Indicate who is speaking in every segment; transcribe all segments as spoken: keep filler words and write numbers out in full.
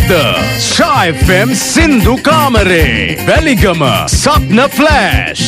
Speaker 1: Ada Shy F M Sindhu Kamare Weligama Sapna Flash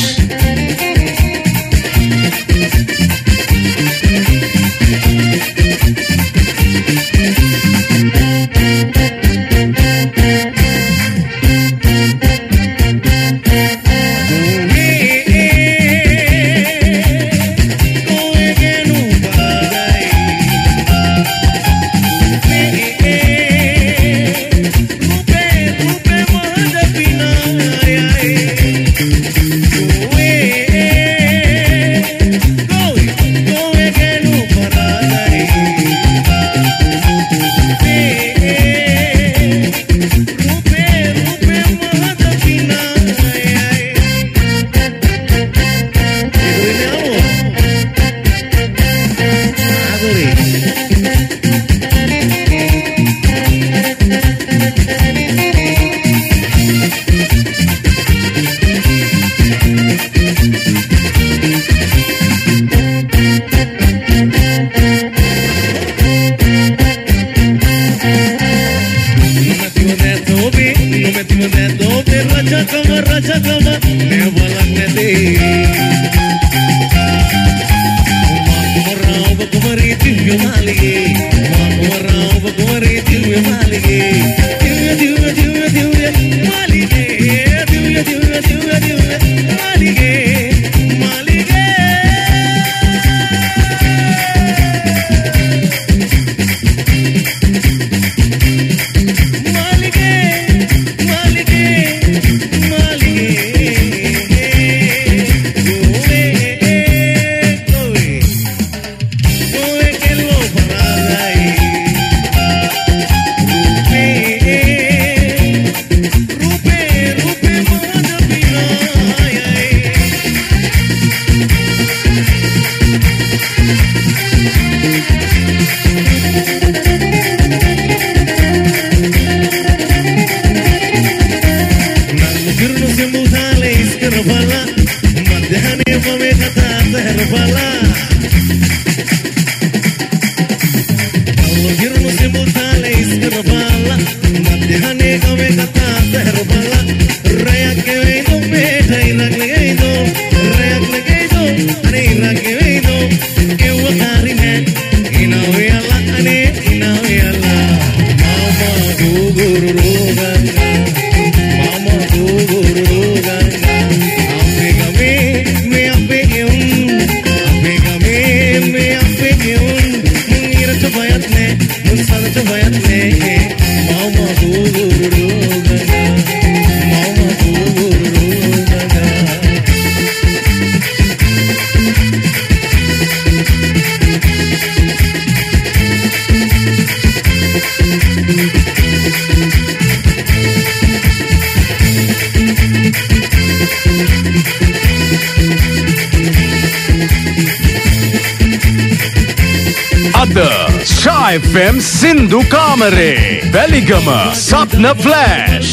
Speaker 1: Ada Shy F M Sindhu Kamare Weligama Sapna Flash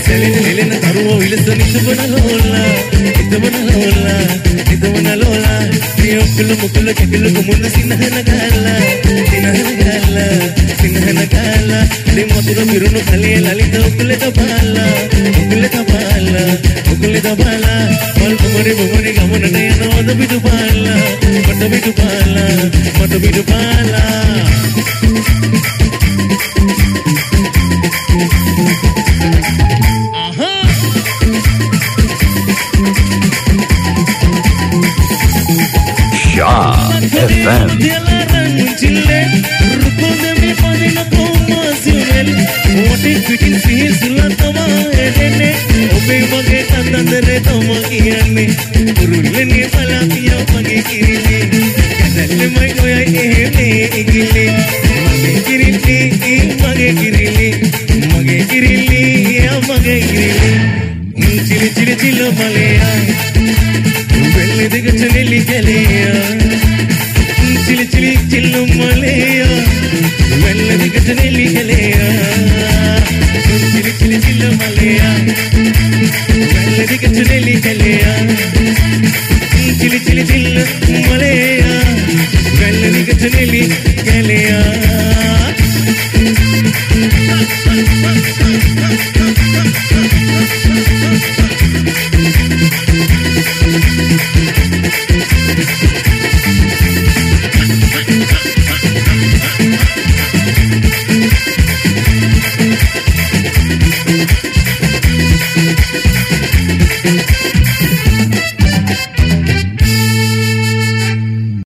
Speaker 2: සැලෙන ලෙලෙන දරුවෝ විලස නිතබනලෝලා නිතබනලෝලා නිතබනලෝලා මේ ඔක්කොල මොකල කැකල කොමුන්න සිනහන ගාලා සිනහන ගාලා සිනහන ගාලා මේ මතුර මිරුණු කලේ ලලිත ඔක්කොල තපාලා ඔක්කොල තපාලා ඔක්කොල තපාලා වල් කුමරි බුමරි ගමනට යනවද පිටුපාලා මට පිටුපාලා මට පිටුපාලා
Speaker 1: F M.
Speaker 2: Chili chili chilo malaya, belli de gachneli galeya. Chili chili chilo malaya, belli de gachneli galeya. Chili chili chilo malaya.